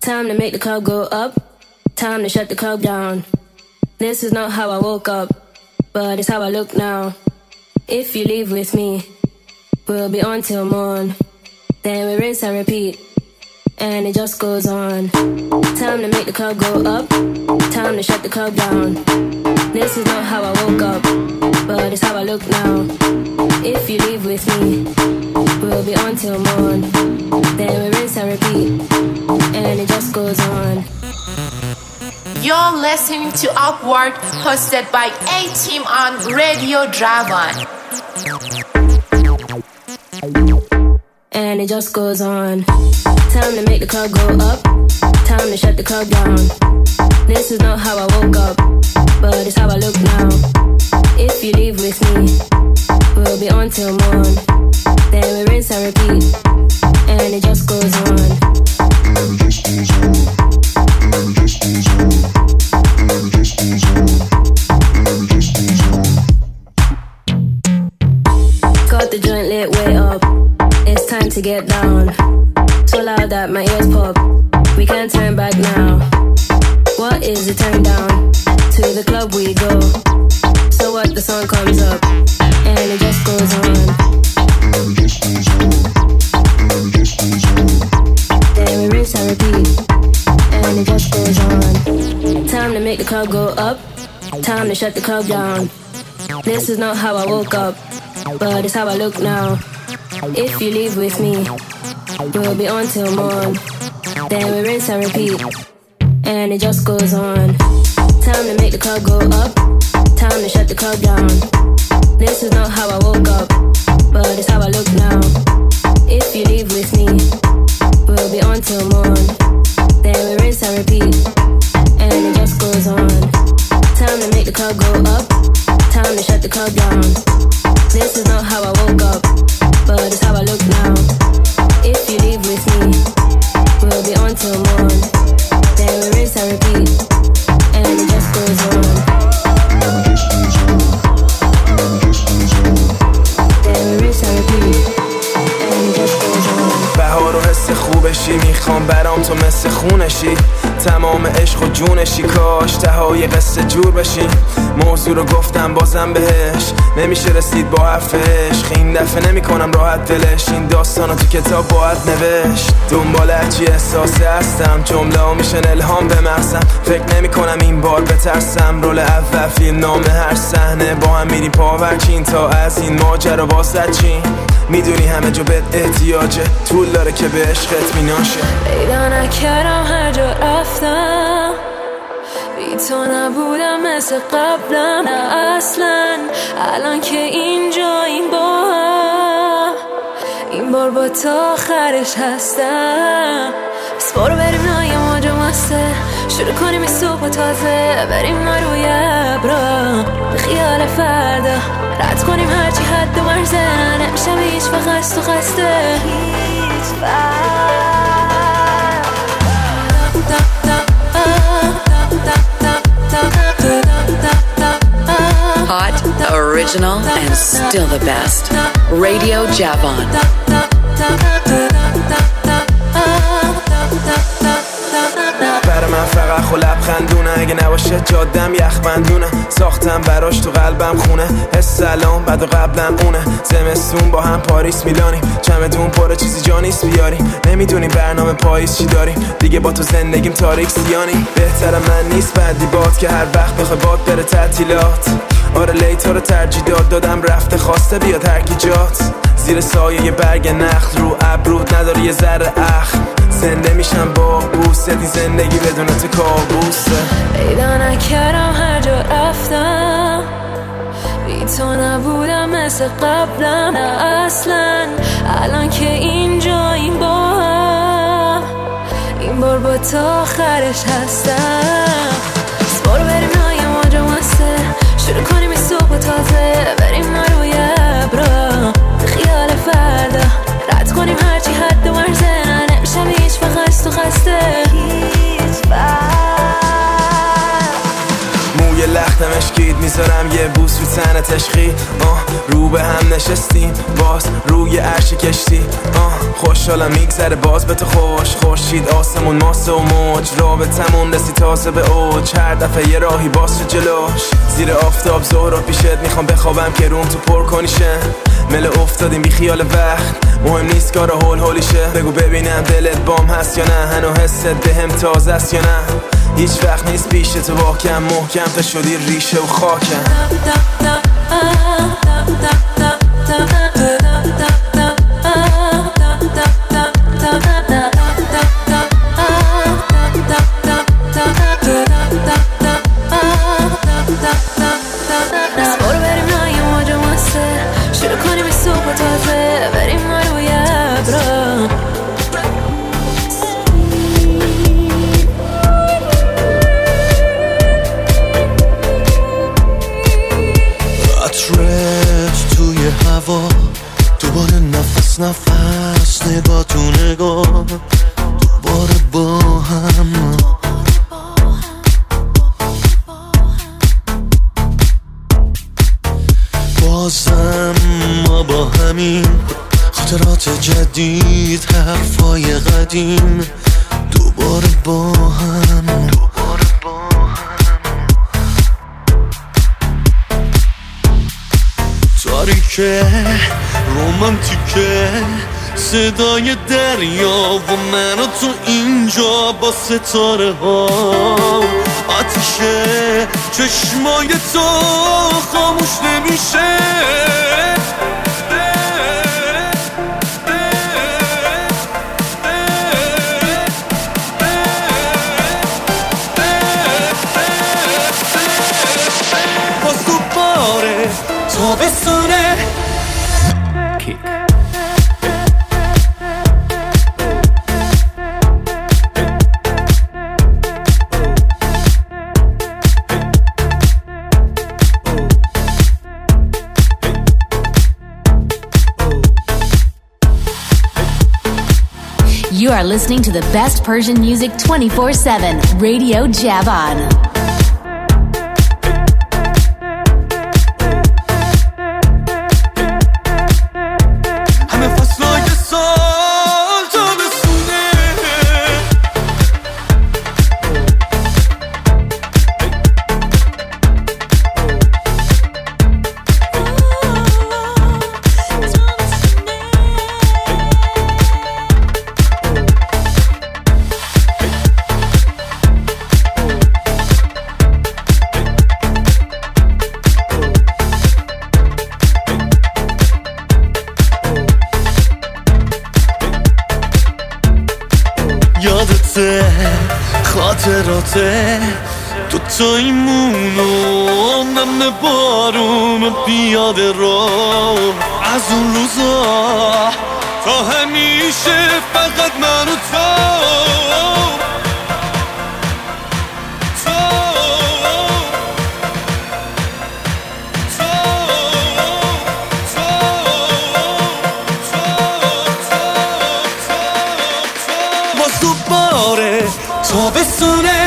Time to make the club go up. Time to shut the club down. This is not how I woke up, but it's how I look now. If you leave with me, we'll be on till morn. Then we rinse and repeat, and it just goes on. Time to make the club go up. Time to shut the club down. This is not how I woke up, but it's how I look now. If you leave with me, we'll be on till morn. Then we rinse and repeat, and it just goes on. You're listening to Upward, hosted by A-Team on Radio Javan. And it just goes on. Time to make the club go up. Time to shut the club down. This is not how I woke up, but it's how I look now. If you leave with me, we'll be on till morn. Then we rinse and repeat, and it just goes on. And it just goes on. And it just goes on. And it just goes on. And it just goes on. Got the joint lit way up. It's time to get down. So loud that my ears pop. We can't turn back now. What is the turn down? To the club we go. So what, the song comes up, and it just goes on. And it just goes on. And it just goes on. Then we rinse and repeat, and it just goes on. Time to make the club go up. Time to shut the club down. This is not how I woke up, but it's how I look now. If you leave with me, we'll be on till morn. Then we rinse and repeat, and it just goes on. Time to make the club go up. Time to shut the club down. This is not how I woke up, but it's how I look now. If you leave with me, we'll be on till morn. Then we rinse and repeat, and it just goes on. Time to make the club go up. Time to shut the club down. This is not how I woke up, but it's how I look now. If you leave with me, we'll be on till morn. Then we rinse and repeat, and it just goes on. And it just goes on. And it just goes on. Then we rinse and repeat, and it just goes on. بهار و حس خوبشی، میخوام برام تو مثل خونشی. تمام عشق و جونشی، کاش تهای قصه جور بشی. موضوع رو گفتم بازم بهش، نمیشه رسید با حرفش. این دفعه نمی کنم راحت دلش، این داستانو تو کتاب باید نوشت. دنبال هرچی احساسی هستم، جمله ها میشن الهام به مغزم. فکر نمی کنم این بار بترسم، رول اول فیلم نامه هر صحنه با هم میریم پاورچین تا از این ماجرا بازد چین. میدونی همه جا بهت احتیاجه، طول داره که به عشقت میناشه. پیدا نکردم هر جا رفتم، بی تو نبودم مثل قبلم. نه اصلا الان که اینجا این با هم، این بار با تا آخرش هستم. بس برو بریم نای موجه مسته، شروع کنیم این صبح تازه. بریم ما روی ابرا به خیال فردا، رد کنیم هرچی حد و مرزه. نمیشه هیچ وقت تو خسته هیچ وقت. Hot, original, and still the best. Radio Javan. برای من فقط خو لبخندونه، اگه نباشه جادم یخبندونه. ساختم براش تو قلبم خونه، حس الان بعد و قبلم اونه. زمستون با هم پاریس میلانیم، چمدون پر چیزی جا نیست بیاریم. نمیدونیم برنامه پاییز چی داریم، دیگه با تو زندگیم تاریک سیانیم. بهتره من نیست بعدی باد که هر وقت بخوای باد بره تعطیلات. آره لیتا رو ترجیح دادم، رفته خواسته بیاد هر کی جات. زیر سایه یه برگ نخل رو ابرود نداره یه ذره اخ. زنده میشم با بوست، این زندگی بدون تو کابوسه. پیدا نکردم هر جا رفتم، بی تو نبودم مثل قبلم. نه اصلا الان که اینجا این با هم، این بار با تا آخرش هستم. بس برو بریم نای موجه مسته، شروع کنیم این صبح تازه. بریم ما روی ابرا به خیال فردا، رد کنیم هرچی حد و مرزه. نمیشه هیچ وقت تو خسته هیچ وقت. موی لختمش سپید میذارم یه بوس رو تنت عشقی. رو به هم نشستیم باز روی عرش کشتی. خوشحالم میگذره باز به تو خوش. خورشید آسمون ماسه و موج، رابطمون رسی تازه به اوج. هر دفعه یه راهی باز شد جلوش، زیر آفتاب ظهر پیشت. میخوام بخوابم که روم تو پر کنیشه. مل افتادیم بی خیال وقت، مهم نیست کارا هول هولیشه. بگو ببینم دلت بام هست یا نه، هنو حست بهم تازه است یا نه. هیچ وقت نیست پیش تو واکم، محکم تا شدی ریشه و خاکم. دوباره نفس نگاه تو نگاه، دوباره با هم. بازم ما با همین خاطرات جدید، حرفای قدیم، دوباره با هم. تاریکه رومانتیکه صدای دریا و من و تو اینجا با ستاره ها. آتیشه چشمای تو خاموش نمیشه. باز دوباره تابستونه. You are listening to the best Persian music 24/7, Radio Javan. خاطراته تو تایمونو نم بارون پیاده رو، از اون روزا تا همیشه فقط من و باز دوباره تابستونه.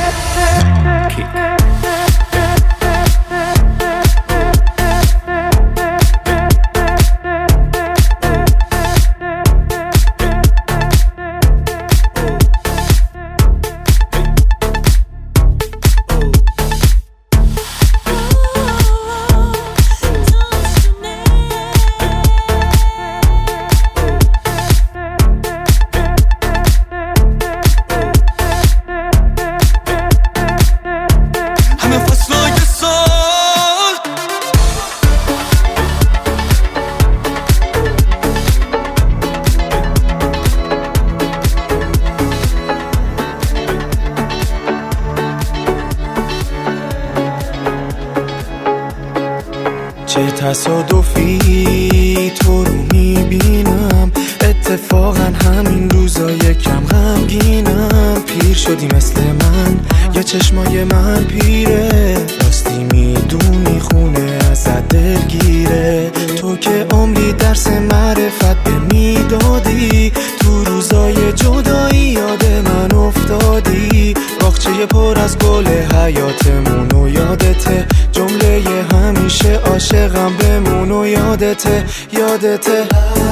چه تصادفی تو رو میبینم، اتفاقا همین روزا یکم غمگینم. پیر شدی مثل من یا چشمای من پیره، راستی میدونی خونه ازت دلگیره. تو که عمری درس معرفت به میدادی، تو روزای جدایی یاد من افتادی. باغچه پر از گل حیاتمونو یادته، جمله یادته یادته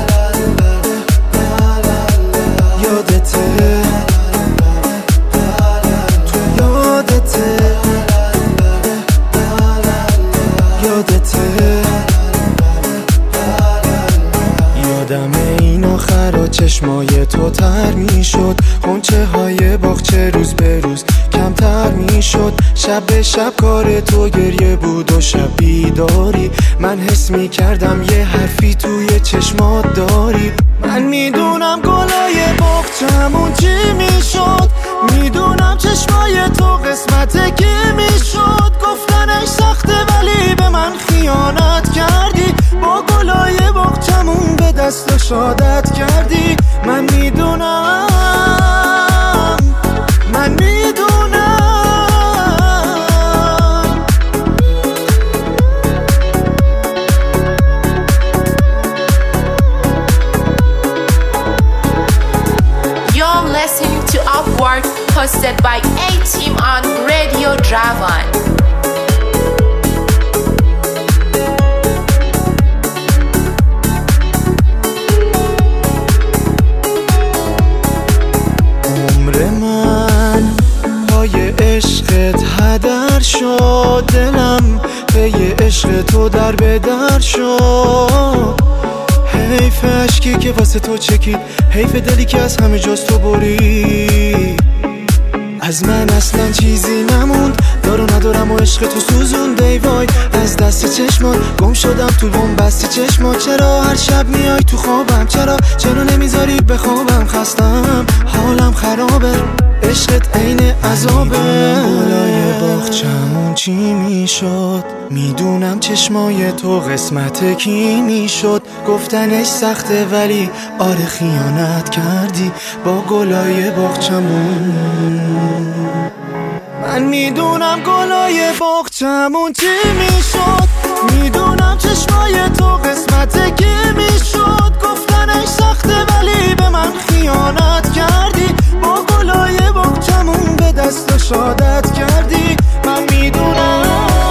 یادته تو یادته یادته یادم این آخرا چشمای تو تر می شد غنچه های باغچه روز به روز کمتر می شد شب به شب کار تو گریه بود و شب بیداری من حس می کردم یه حرفی توی چشمات داری من میدونم گلای باغچمون چی می شد میدونم چشمای تو قسمت کی می شد گفتنش سخته ولی به من خیانت کردی با گلای باغچمون به دست شادت کردی من میدونم من میدونم You're listening to Upwork, hosted by A-Team on Radio Javan. عشقت هدر شد دلم پی عشق تو در به در شد حیف عشقی که واسه تو چکید حیف دلی که از همه جاست تو برید از من اصلا چیزی نموند دارو ندارم و عشق تو سوزون دی وای از دست چشمات گم شدم تو بن‌بست چشمات چرا هر شب میای تو خوابم چرا نمیذاری بخوابم خستم حالم خرابه عشقت عین عذابه گلای باغچمون چی میشد میدونم چشمای تو قسمت کی میشد گفتنش سخته ولی آره خیانت کردی با گلای باغچمون من میدونم گلای باغچمون چی میشد میدونم چشمای تو قسمت کی میشد گفتنش سخته ولی به من خیانت کردی با گلای باغچمون به دست شادت کردی من میدونم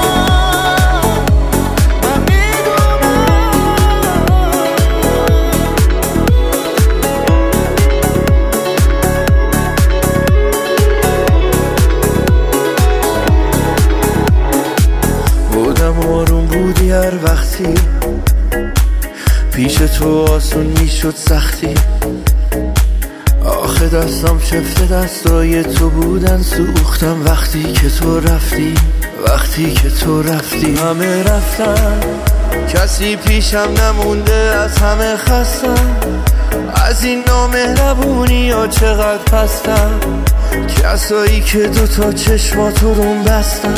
آروم بودی هر وقتی پیش تو آسون میشد سختی آخه دستم چفت دستای تو بودن سوختم وقتی که تو رفتی همه رفتن کسی پیشم نمونده از همه خستم از این نامهربونی ها چقدر پستم کسایی که دوتا چشماتو روم بستن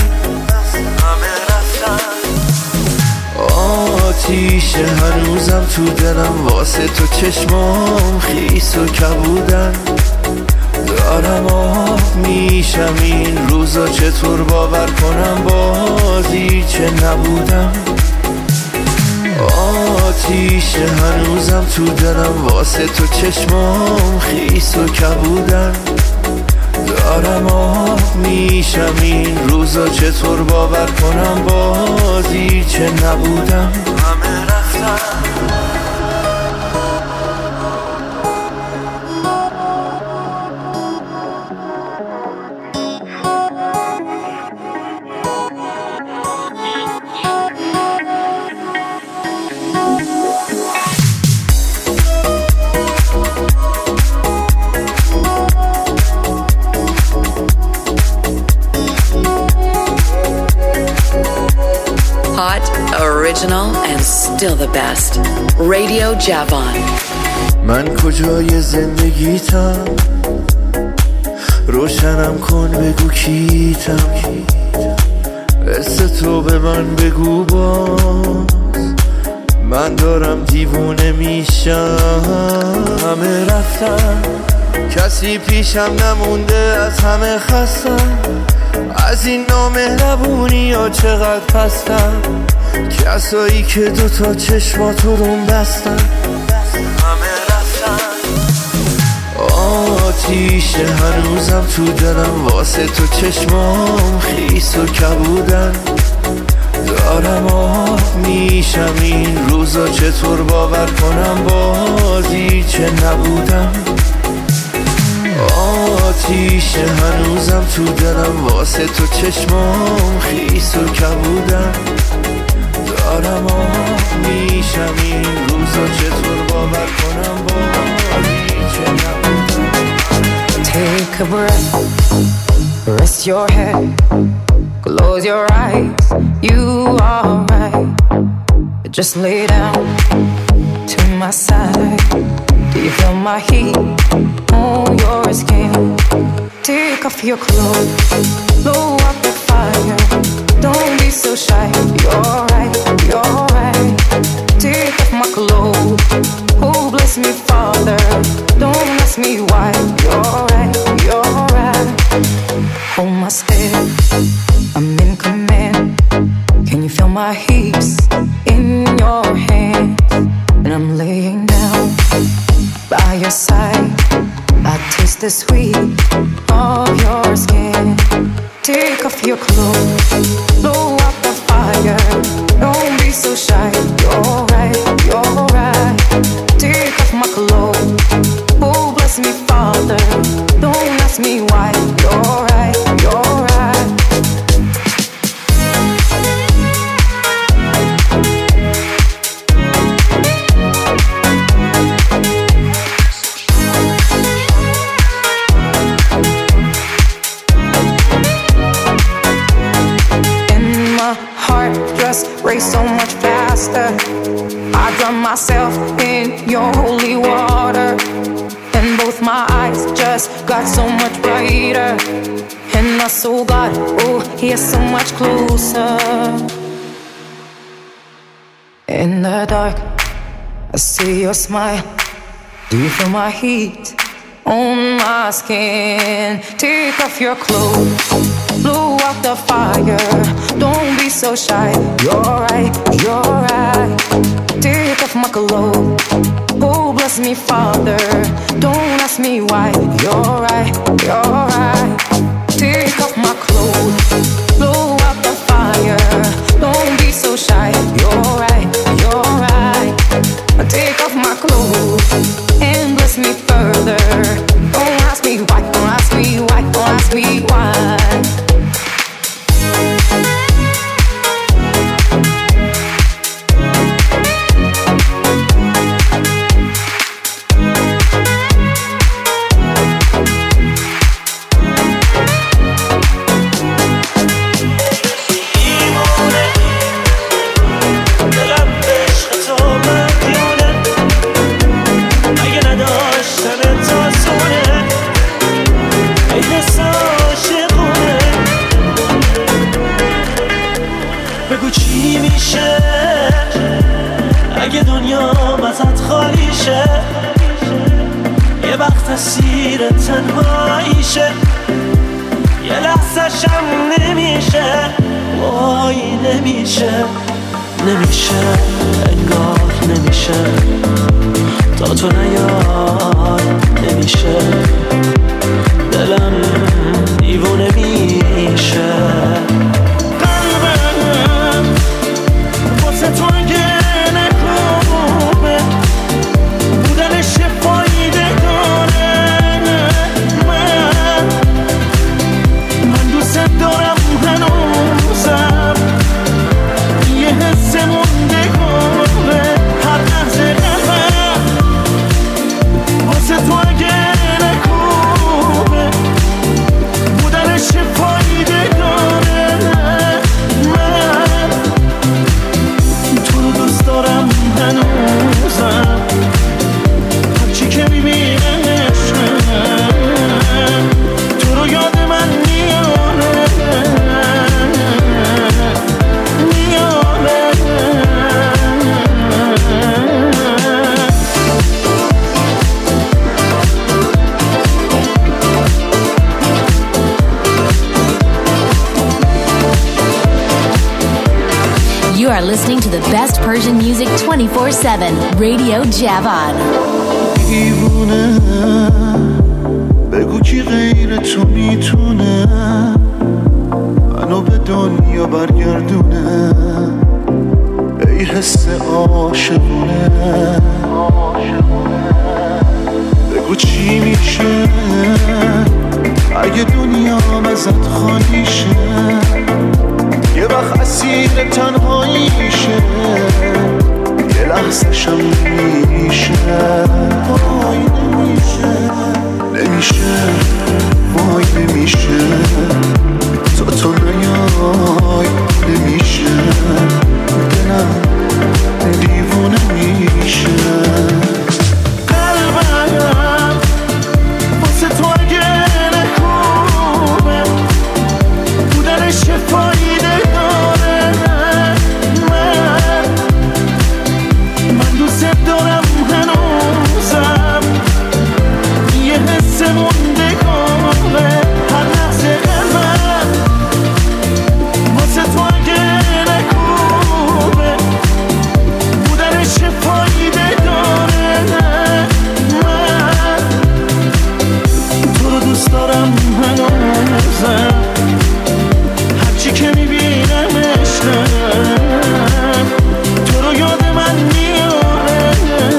آتیش هنوزم تو دلم واسه تو چشمام خیس و کبودن دارم آب میشم این روزا چطور باور کنم بازی چه نبودم آتیش هنوزم تو دلم واسه تو چشمام خیس و کبودن دارم آب میشم این روزا چطور باور کنم بازی چه نبودم همه رفتن Hot, original, and still the best. Radio Javan. من کجای زندگیتم روشنم کن بگو کیتم حس تو به من بگو باز من دارم دیوونه میشم همه رفتن کسی پیشم نمونده از همه خستم از این نامهربونی ها چقدر پستم کسایی که دوتا چشماتو روم بستن همه رفتن آتیش هنوزم تو دلم واسه تو چشمام خیس و کبودن دارم آب میشم این روزا، چطور باور کنم بازی چه نبودم. آتیش هنوزم تو دلم، واسه تو چشمام خیس و کبودم. دارم آب میشم این روزا، چطور باور کنم بازی چه نبودم. Take a breath, rest your head, close your eyes, you are right. Just lay down to my side. Do you feel my heat on your skin? Take off your clothes, blow up the fire. Don't be so shy, you're right, you're right. Take off my clothes, oh bless me Father. Don't ask me why, you're right, you're right. Hold my step, I'm in command. Can you feel my hips in your hands? And I'm laying down by your side. I taste the sweet of your skin. Take off your clothes, blow up the fire. Don't be so shy, you're right, you're right. Take off my clothes, oh bless me Father. Don't ask me why, you're right, you're right. Race so much faster. I drown myself in your holy water, and both my eyes just got so much brighter. And I saw God, oh, He is so much closer. In the dark, I see your smile. Do you feel my heat on my skin? Take off your clothes, blow out the fire. Don't be so shy, you're right, you're right. Take off my clothes, oh bless me Father. Don't ask me why, you're right, you're right. Take off my clothes, blow out the fire. Don't be so shy, you're right, you're right. Take off my clothes and bless me further. Don't ask me why, don't ask me why, don't ask me why. تسیر تنهاییشه، یه لحظه شم نمیشه، وای نمیشه، نمیشه انگار نمیشه، تا تو نیای نمیشه، دلم دیوونه میشه. قلبم واسه تو اگه نکوبه بودنش فایده داره. من دوست دارم هنوزم، یه حس موندگاره هر لحظه قلبم واسه تو اگه نکوبه بودنش فایده داره. من تو رو دوست دارم هنوزم، هرچی که میبینمشم تو رو یاد من میاره. You are listening to the best Persian music 24/7, Radio Javan. دیوونه بگو کی غیر تو میتونه منو به دنیا برگردونه. اگه دنیام ازت خالی شه، یه وقت اسیر تنهاییشه، یه لحظه شم نمیشه، وای نمیشه، نمیشه، وای نمیشه، تو نیای نمیشه، دلم دیوونه میشه. قلبم واسه تو اگه نکوبه بودنش چه فایده داره، من دوست دارم هنوزم، یه حس موندگاره هر لحظه قلبم واسه تو اگه نکوبه بودنش چه فایده داره، من تو رو دوست دارم هنوزم، هرچی که میبینم عشقم تو رو یاد من میاره،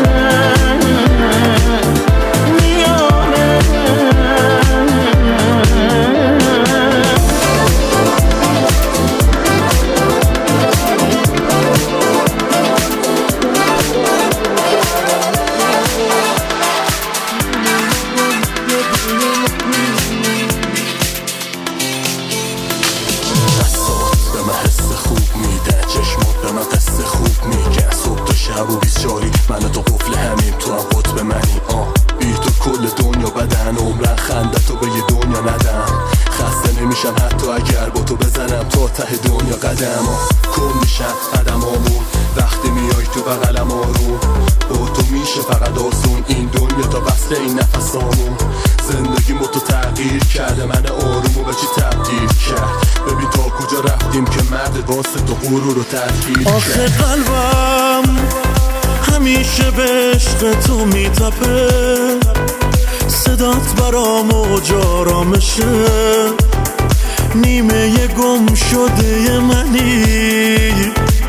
و 24 من تو قفل همین تو هم قطب منی. بی تو کل دنیا بدن عمرن خنده تو به یه دنیا ندم، خسته نمیشم حتی اگر با تو بزنم تا ته دنیا قدم. کن میشم قدمامون وقتی میای تو بغلم آروم، با تو میشه فقط آسون این دنیا تا وصل این نفسامون. زندگی تو تغییر کرده من آرومو به چی تبدیل کرد، ببین تا کجا رفتیم که مرد واسه تو غرور رو تدبیر کرد. آخه قلبم همیشه به عشق تو میتپه، صدات برام موج آرامشه، نیمه یه گم شده منی.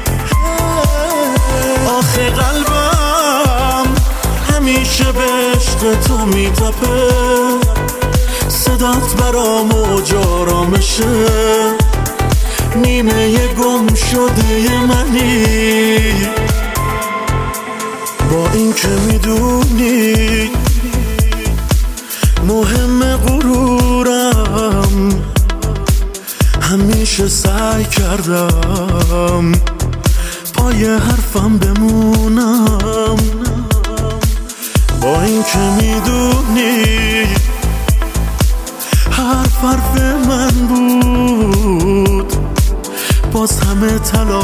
آخه قلبم همیشه به عشق تو میتپه، صدات برام موج آرامشه، نیمه یه گم شده منی. با این که میدونی مهم غرورم، همیشه سعی کردم پای حرفم بمونم. با این که میدونی حرف من بود، باز همه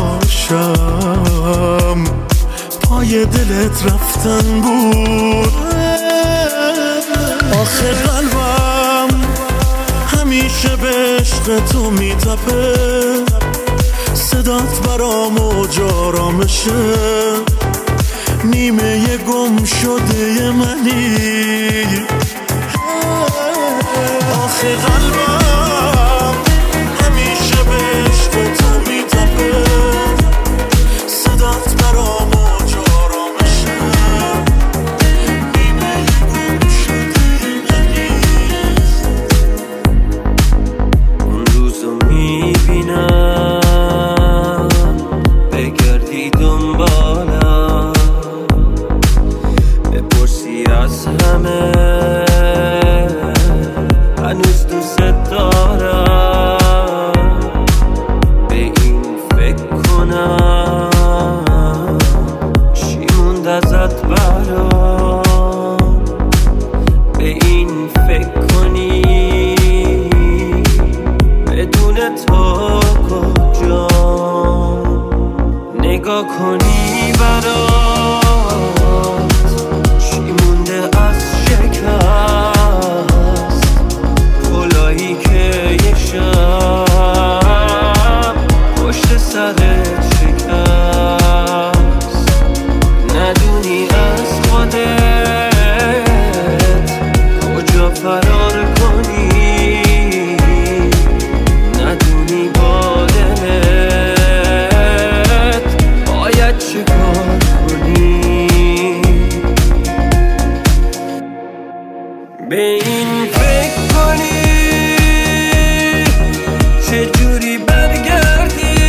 تلاشم پای دلت رفتن بود. آخه قلبم همیشه به عشق تو میتپه، صدات برام موج آرامشه، نیمه یه گم شده منی. آخه قلبم همیشه به عشق تو میتپه، صدات برام موج آرامشه، نیمه یه گم شده منی. اون روزو میبینم بگردی دنبالم، بپرسی از همه هنوز دوست دارم، به این فکر کنم چی موند ازت برام، به این فکر کنی بدون تو کجا، نگاه کنی برات چی مونده از شکست، کلاهی که یه شب پشت سرت شکست، ندونی از خودت کجا فرار کنی، ندونی با دلت باید چه کار کنی. به این فکر کنی چجوری برگردی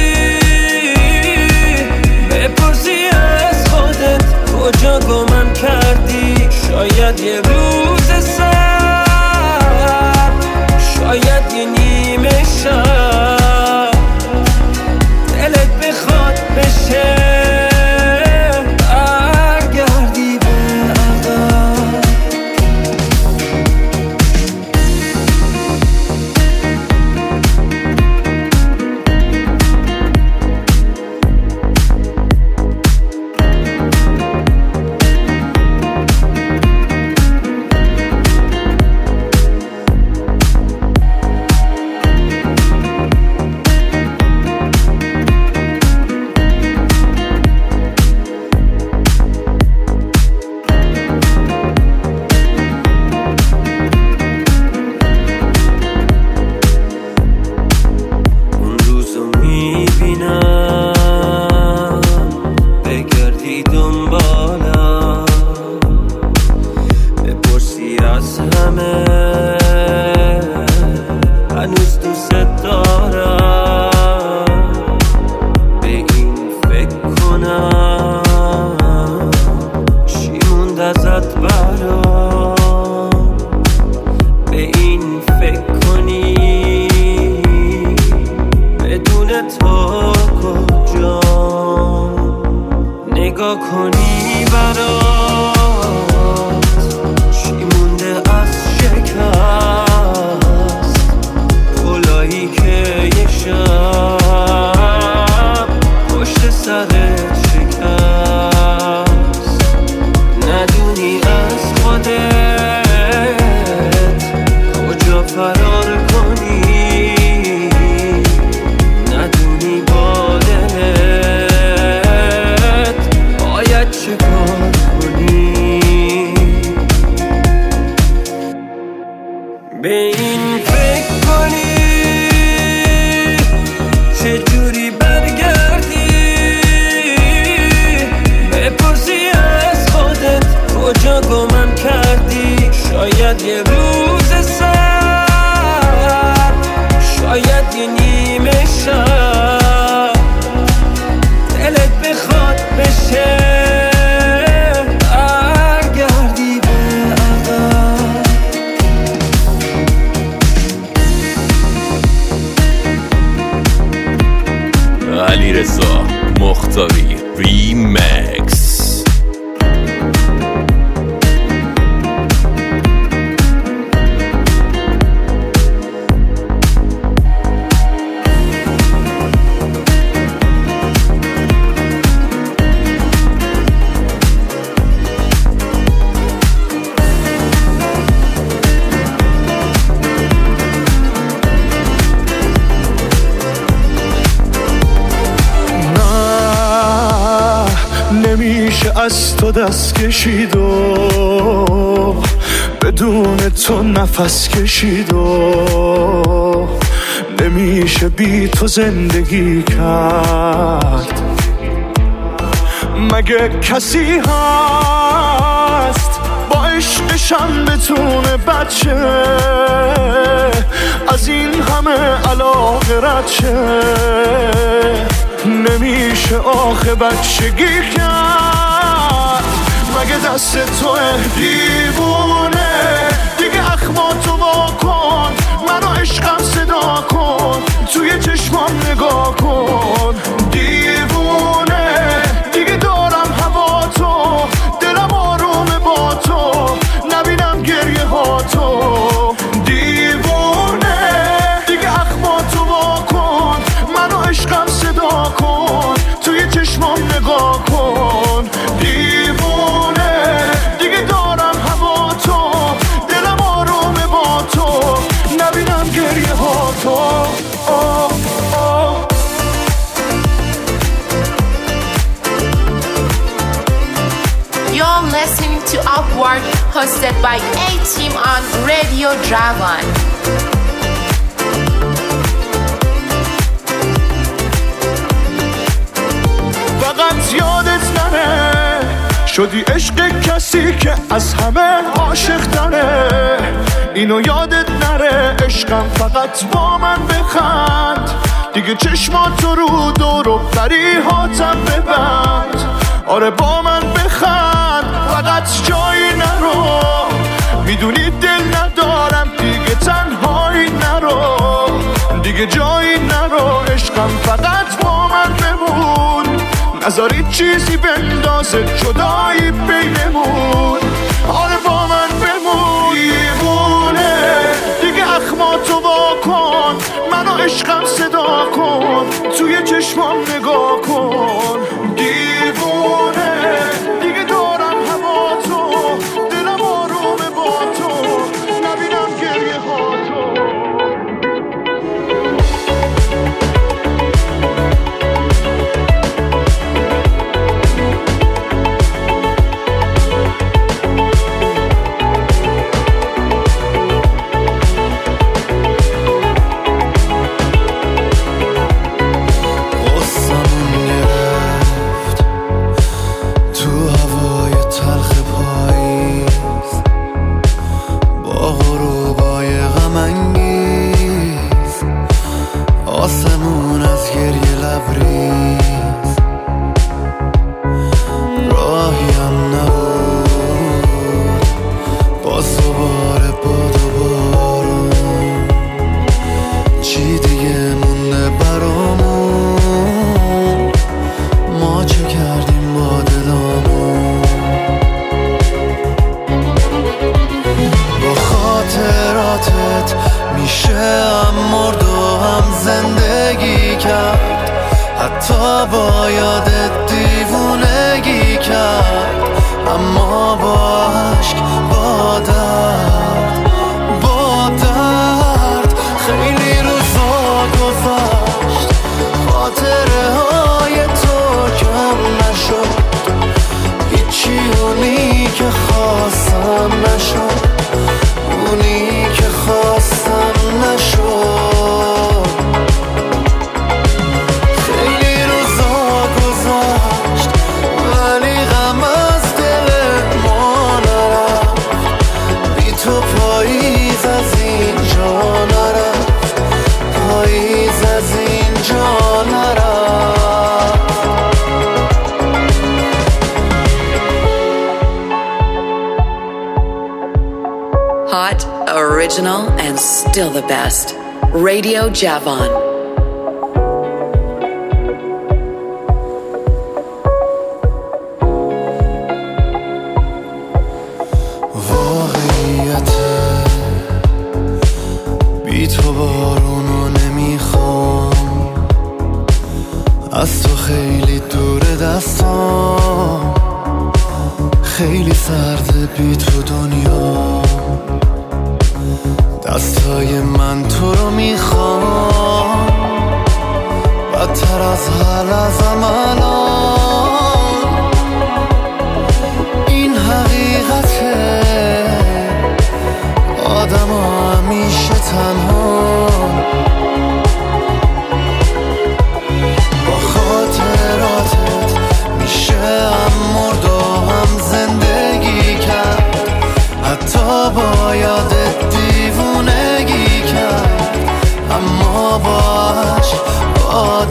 بپرسی از خودت کجا گمم کردی شاید یه روز سر شاید یه نیمه شب دلت بخواد بشه از تو دست کشید و بدون تو نفس کشید و نمیشه بی تو زندگی کرد مگه کسی هست با عشقشم بتونه بچه از این همه علاقه رد شه نمیشه آخه بچگی کرد مگه دست تو دیوونه دیگه اخماتو وا کن منو عشقم صدا کن توی چشمام نگاه کن دیوونه دیگه دارم هوا تو دلم آرومه با تو نبینم گریه ها تو دیوونه دیگه اخماتو وا کن منو عشقم صدا کن توی چشمام نگاه کن دیوونه دیگه دارم هوا تو دلم آرومه با تو نبینم گریه ها تو You're listening to Upward, hosted by A-Team on Radio Dragon. فقط یادت نره شدی عشق کسی که از همه عاشق تره اینو یادت نره عشقم فقط با من بخند، دیگه چشماتو رو دور و بریهاتم ببند. آره با من بخند فقط جایی نرو، میدونی دل ندارم دیگه تنهایی نرو، دیگه جایی نرو عشقم فقط با من بمون، نذاری چیزی بندازه جدایی بینمون. آره با من بمون دیوونه، دیگه اخماتو واکن، منو عشقم صدا کن، توی چشمام نگاه کن. دیوونه دیگه دارم هوا تو، دلم آرومه با تو، نبینم گریه ها تو. آسمون از گریه لبریز، راهیم نبود باز دوباره باد و بارون، چی دیگه مونده برامون، ما چه کردیم با دلامون. با خاطراتت میشه هم مرد و هم زندگی کرد، حتی با یادت دیوونگی کرد، اما با عشق با درد خیلی روزا گذشت، خاطره های تو کم نشد، هیچی اونی که خواستم نشد، اونی که خواستم نشد. خیلی روزا گذشت ولی غم از دل ما نرفت، بی تو پاییز از اینجا نرفت، پاییز از اینجا نرفت. Hot, original, and still the best. Radio Javon. واقعیته بی تو بارونو نمیخوام، از تو خیلی دور دستام، خیلی سرده بی تو دنیا، دستای من تو رو میخوام، بدتر از حال ازم الان، این حقیقته، آدم ها همیشه تنها، با خاطراتت میشه هم مرد و هم زندگی کرد، حتی با یادت دیوونگی کرد، اما با عشق با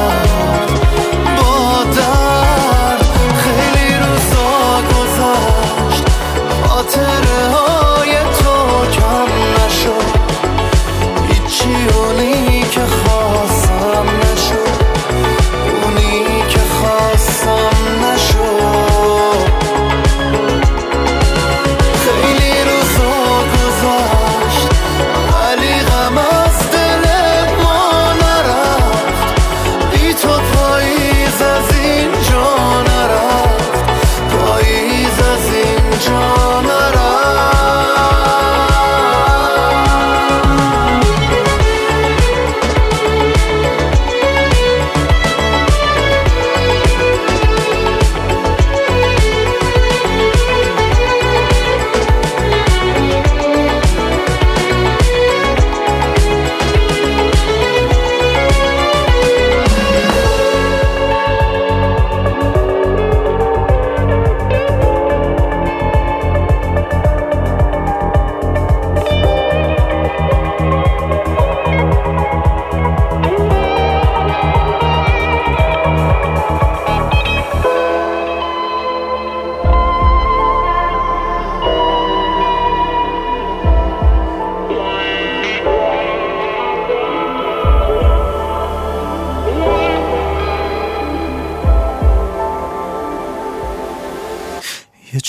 درد خیلی روزا گذشت، خاطره های تو کم نشد،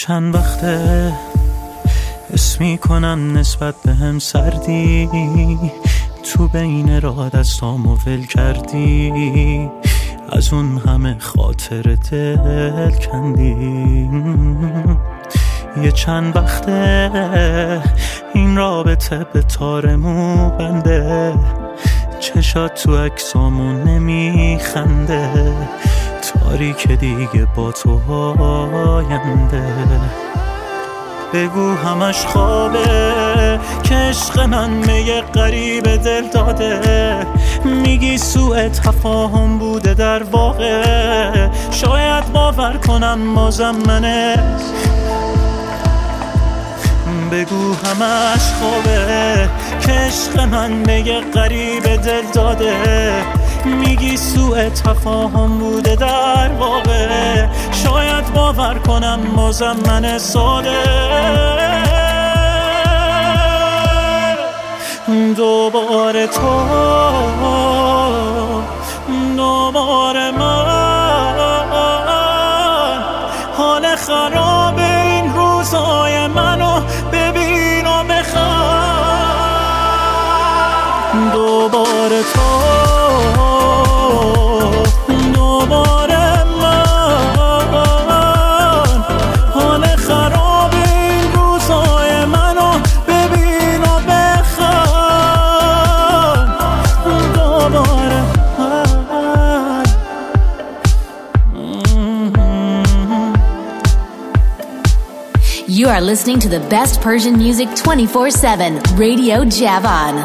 چند وقته حس میکنم نسبت به هم سردی، تو بین راه دستامو ول کردی، از اون همه خاطر دل کندی. یه چند وقته این رابطه به تار مو بنده، چشات تو عکسامون نمیخنده، تاریک دیگه با تو آینده. بگو همش خوابه که عشق من به یه غریب دل داده، میگی سوء تفاهم بوده در واقع، شاید باور کنم بازم منه. بگو همش خوابه که عشق من به یه غریب دل داده، میگی سوء تفاهم بوده در واقع، شاید باور کنم بازم من ساده. دوباره تو، دوباره من، حال خراب این روزای منو ببین و بخواه. دوباره تو، دوباره من، حال خراب این روزای منو ببین و بخواه. دوباره You are listening to the best Persian music 24/7, Radio Javan.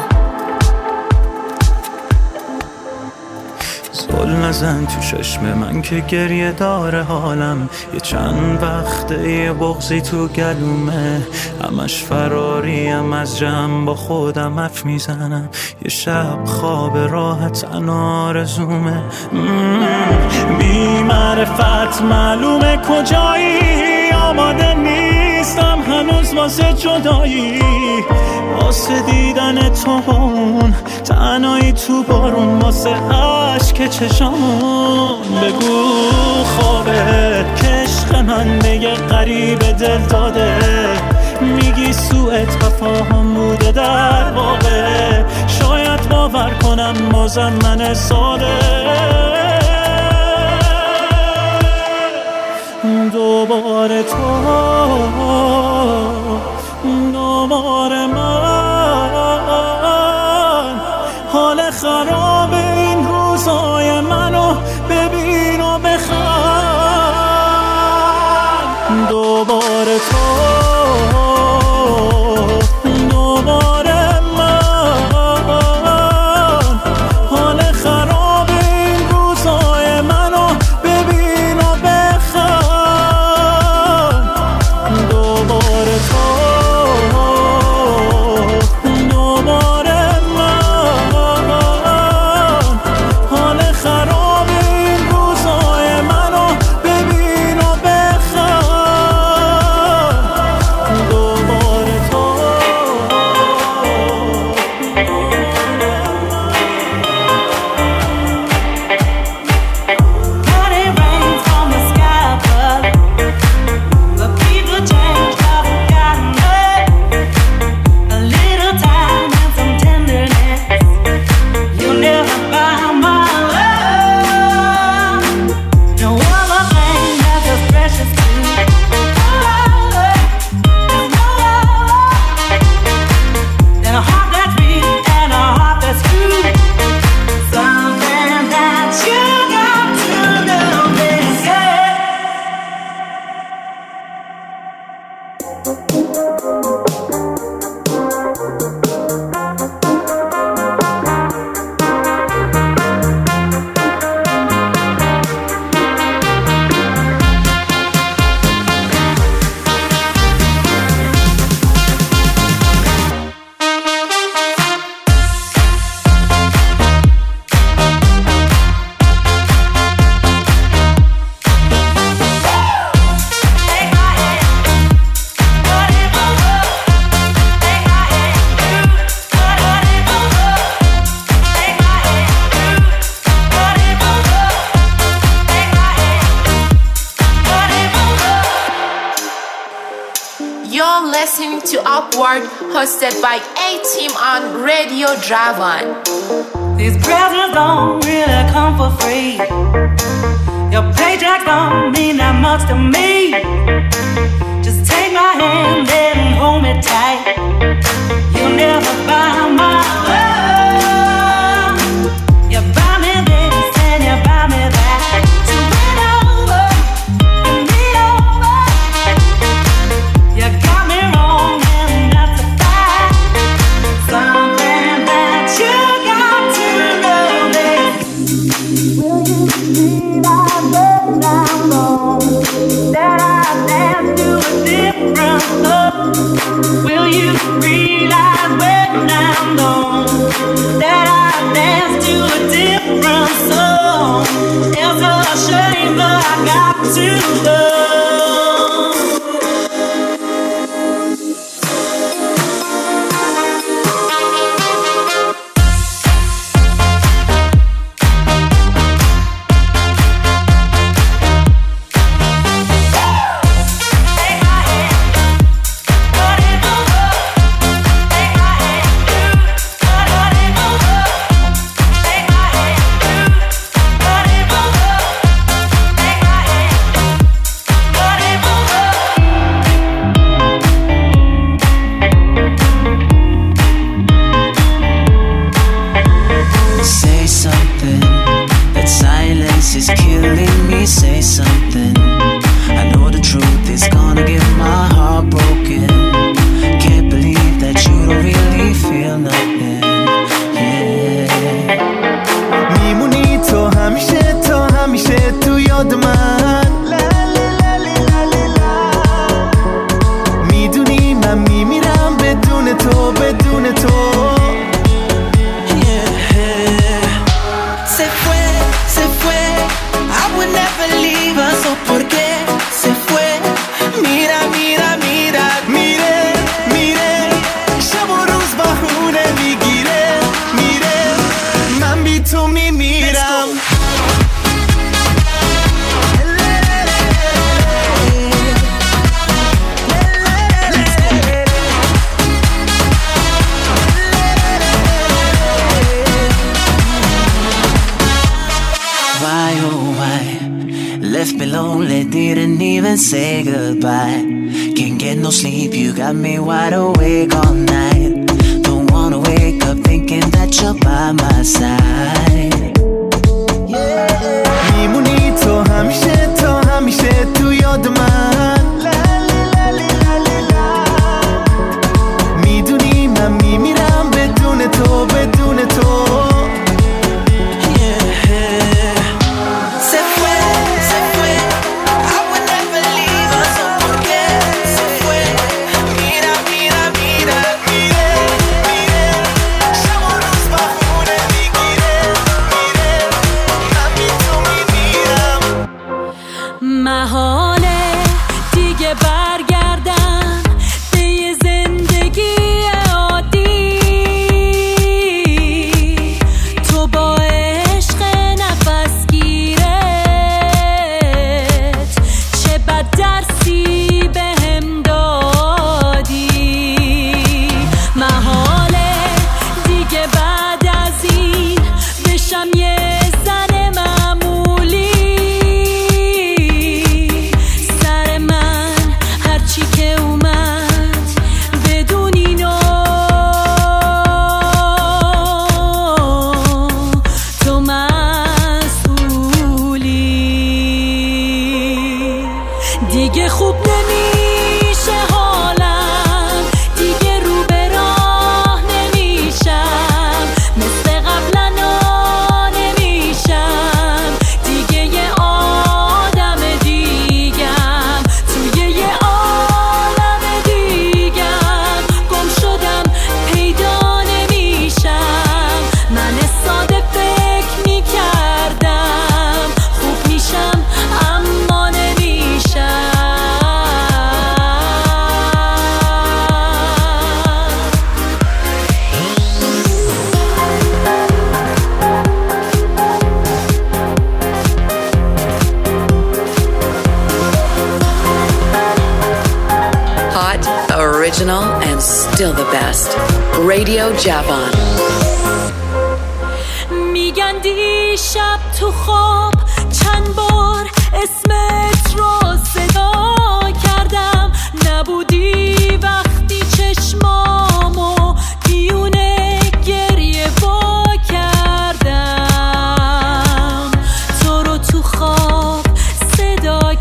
زل نزن تو چشم من که گریه داره حالم، یه چند وقته یه بغضی تو گلومه، همش فراریم از جمع با خودم حرف میزنم، یه شب خواب راحت آرزومه. بی معرفت معلومه کجایی، آماده نیستم هنوز واسه جدایی، واسه دیدن تو اون تنهایی تو بارون، واسه عشق چشامون. بگو خوابه که عشق من به یه غریب دل داده، میگی سوء تفاهم بوده در واقع، شاید باور کنم بازم من ساده. دوباره تو، دوباره من، حال خراب این روزای منو ببین و بخواه. دوباره تو، دوباره من، حال خراب Upward, hosted by A-Team on Radio Javan. These presents don't really come for free. Your paycheck don't mean that much to me. Just take my hand and hold me tight. You'll never buy my love. You buy me this and you buy me that. So win over, lean over. You got me wrong and that's a fact. Something that you got to know this. Will you realize that I'm wrong? That I dance to a different love. Will you realize when I'm gone that I dance to a different song? It's a shame, but I got to love. Say goodbye. Can't get no sleep, you got me wide awake all night. Don't wanna wake up thinking that you're by my side. میمونی تو همیشه تو یاد من. میدونی من میمیرم بدون تو بدون تو. Original and still the best. Radio Javon. میگن دیشب تو خواب چند بار اسمت رو صدا کردم، نبودی وقتی چشمامو دیونه گریه وا کردم، تو رو تو خواب صدا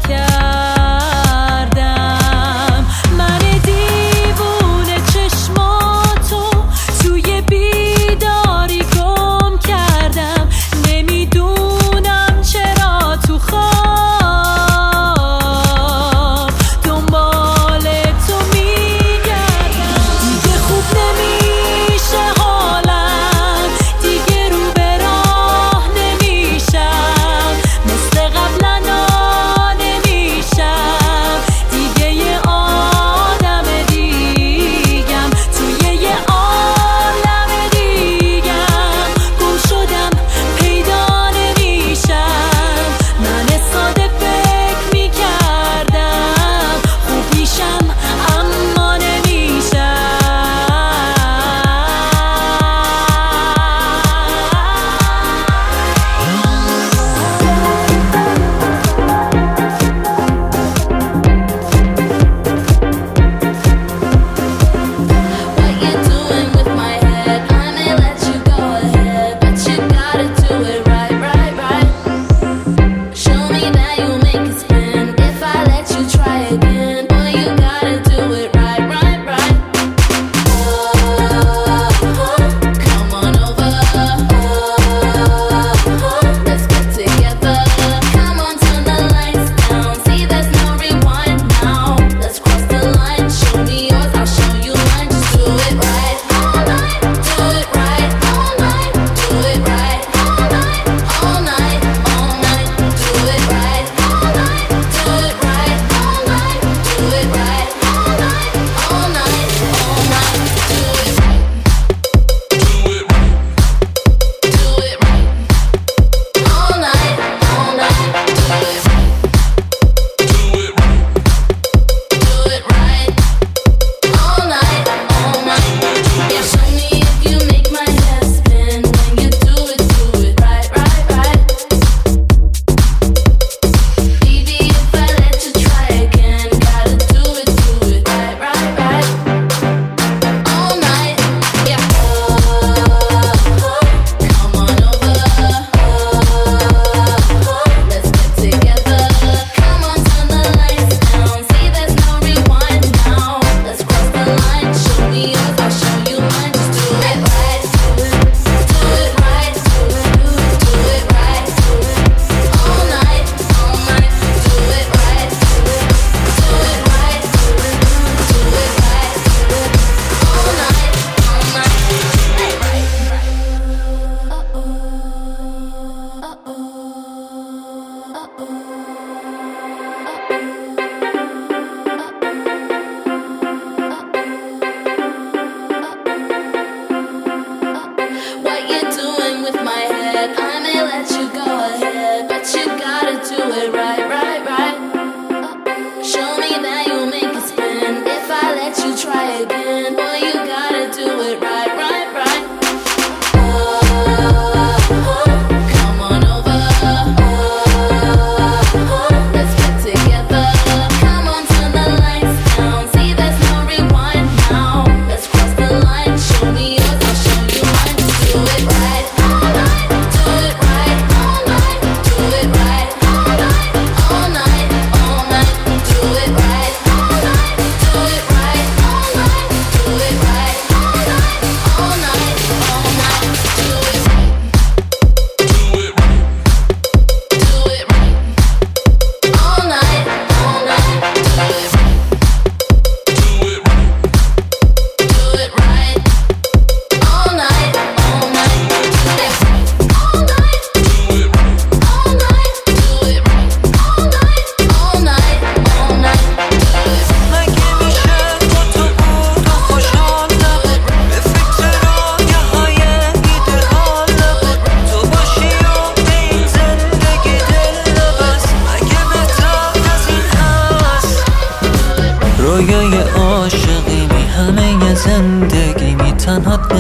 کردم. من دیوونه چشماتو توی بیداری گم کردم، نمیدونم چرا تو خواب دنبال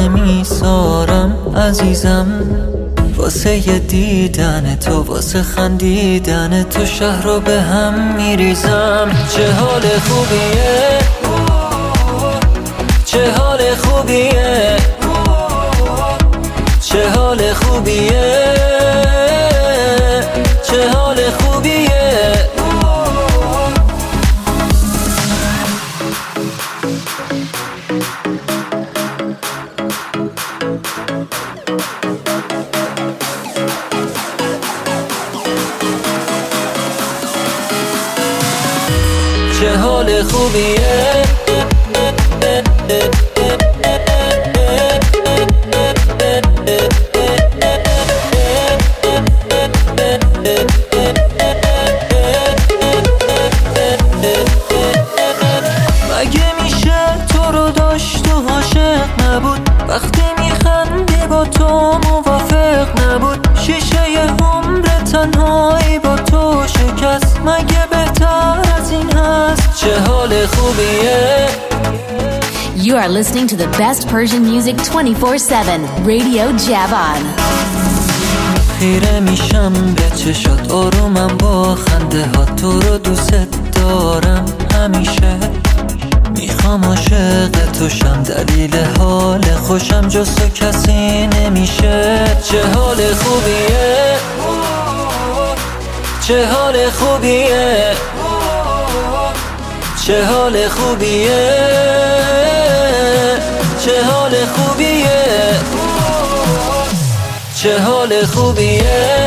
نمیذارم عزیزم، واسه یه دیدن تو، واسه خندیدن تو شهر رو به هم میریزم. چه حال خوبیه، چه حال خوبیه، چه حال خوبیه، چه حال خوبیه. چه حال خوبیه، مگه میشه تو رو داشت و عاشق نبود، وقتی میخندی با تو موافق نبود، شیشه عمر تنهایی با تو شکست، مگه بهتر از این هست؟ چه حال خوبیه. You are listening to the best Persian music 24/7, Radio Javan. خیره میشم به چشات آرومم با خنده ها، تو رو دوست دارم همیشه، میخوام عاشق تو شم، دلیل حال خوشم جز تو کسی نمیشه. چه حال خوبیه، چه حال خوبیه، چه حال خوبیه، چه حال خوبیه، چه حال خوبیه،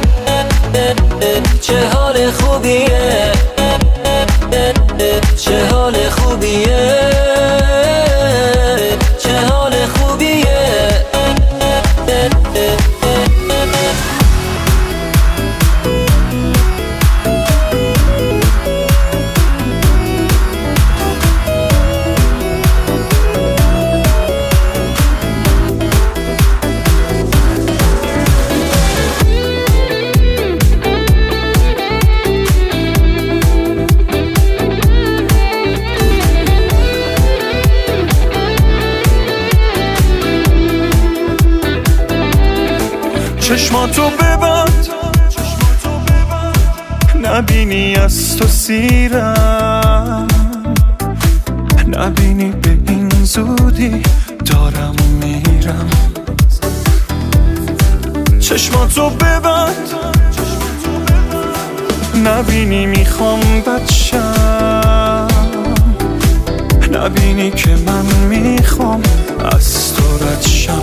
چه حال خوبیه، چه حال خوبیه، چه حال خوبیه. چشماتو ببند، نبینی از تو سیرم، نبینی به این زودی دارم میرم. چشماتو ببند، نبینی میخوام بچم، نبینی که من میخوام از تو رد شم.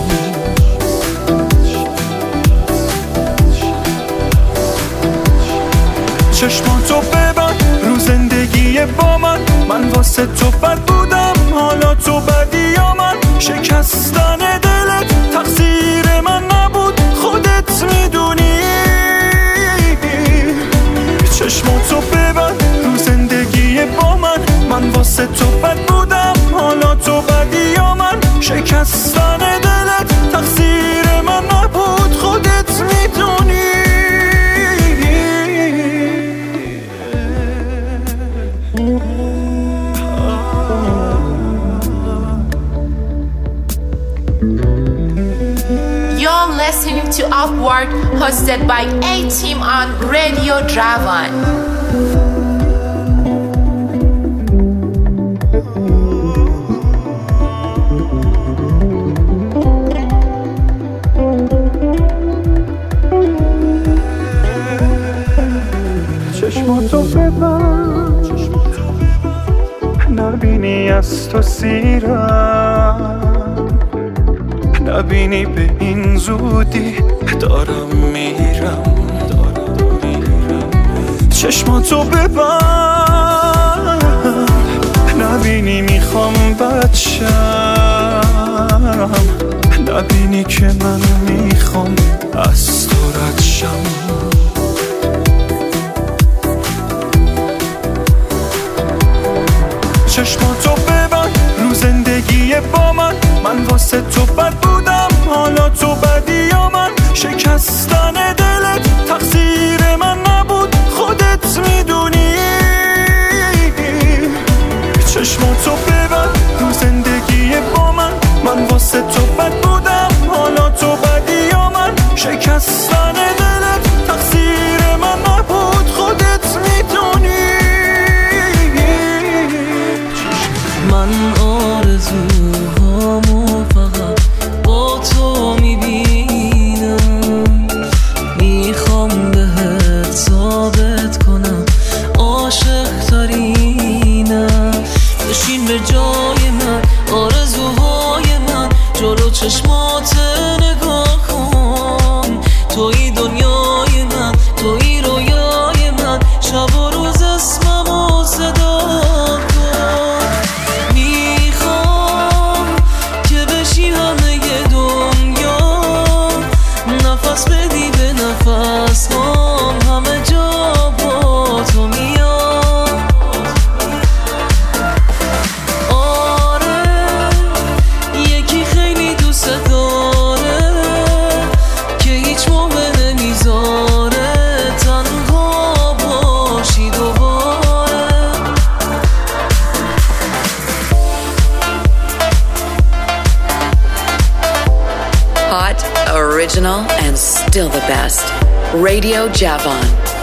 چشماتو ببند رو زندگی با من واسه تو بد بودم، حالا تو بدی یا من، شکستن دلت تقصیر من نبود، خودت میدونی. چشماتو ببند رو زندگی با من واسه تو بد بودم، حالا تو بدی یا من، شکستن دلت تقصیر من نبود، خودت میدونی. You're listening to Upward, hosted by A-Team on Radio Javan. چشماتو ببند، نبینی از تو سیرم، نبینی به این زودی دارم میرم. چشماتو ببند، نبینی میخوام بچم، نبینی که من میخوام از تو رد شم. چشماتو ببند رو زندگی با من واسه تو بد بودم، حالا تو بدی یا من، شکستن دلت تقصیر من نبود، خودت میدونی. چشماتو ببند رو زندگی با من واسه تو بد Hot, original, and still the best. Radio Javon.